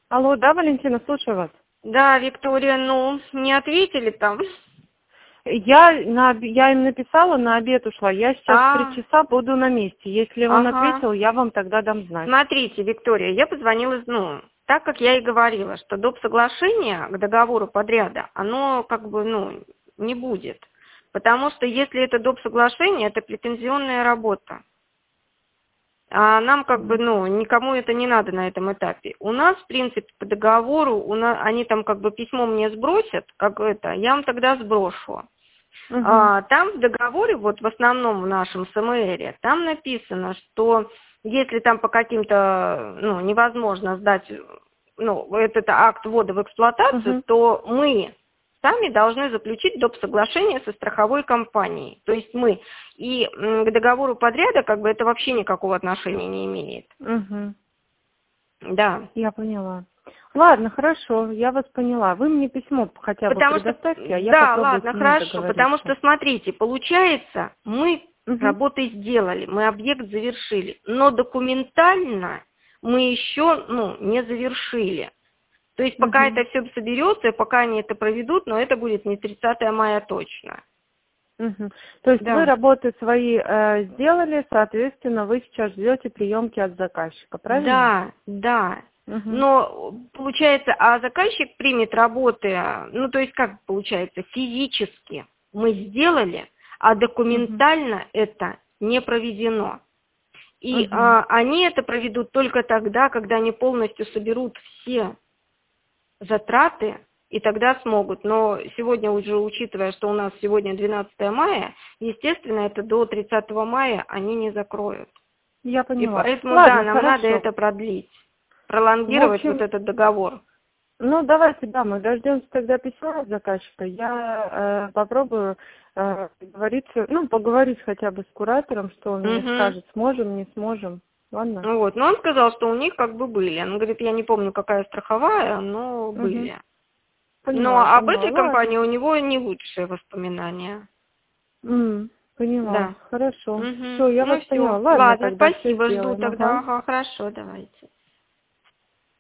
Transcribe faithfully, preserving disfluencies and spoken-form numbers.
Алло, да, Валентина, слушаю вас. Да, Виктория, ну, не ответили там. Я, на, об- я им написала, на обед ушла. Я сейчас в три А, часа буду на месте. Если он ага. ответил, я вам тогда дам знать. Смотрите, Виктория, я позвонила, ну, так как я и говорила, что доп. Соглашение к договору подряда, оно как бы, ну, не будет. Потому что если это доп. Соглашение, это претензионная работа. А нам как бы, Мгм. ну, никому это не надо на этом этапе. У нас, в принципе, по договору, у нас, они там как бы письмо мне сбросят, как это, я вам тогда сброшу. Мгм. А, там в договоре, вот в основном в нашем СМРе, там написано, что если там по каким-то, ну, невозможно сдать, ну, этот акт ввода в эксплуатацию, Мгм. то мы сами должны заключить доп. Соглашение со страховой компанией. То есть мы. И м, к договору подряда как бы это вообще никакого отношения не имеет. Мгм. Да. Я поняла. Ладно, хорошо, я вас поняла. Вы мне письмо хотя бы Потому что, предоставьте, а я да, попробую ладно, с ними хорошо, потому договориться. что, смотрите, получается, мы Мгм. работы сделали, мы объект завершили, но документально мы еще, ну, не завершили. То есть пока Мгм. это все соберется, пока они это проведут, но это будет не тридцатое мая точно. Мгм. То есть вы Да. работы свои э, сделали, соответственно, вы сейчас ждете приемки от заказчика, правильно? Да, да. Мгм. Но получается, а заказчик примет работы, ну то есть как получается, физически мы сделали, а Мгм. документально это не проведено. И Мгм. а, они это проведут только тогда, когда они полностью соберут все затраты, и тогда смогут. Но сегодня уже, учитывая, что у нас сегодня двенадцатое мая, естественно, это до тридцатого мая они не закроют. Я И поняла. поэтому, да, Ладно, нам надо хорошо. это продлить, В пролонгировать вот общем, этот договор. ну давайте, да, мы дождемся тогда письма от заказчика. Я э, попробую э, договориться, ну, поговорить хотя бы с куратором, что он мне Угу. скажет, сможем, не сможем. Ладно? Вот. Но он сказал, что у них как бы были. Он говорит, я не помню, какая страховая, но Угу. были. Но Поняла, об поняла. этой Ладно. компании у него не лучшие воспоминания. М, поняла. Да. Хорошо. Угу. Все, я вас Ну поняла. все. Ладно, Ладно, тогда все спасибо, жду сделаем. тогда. Ага. Ага, хорошо, давайте.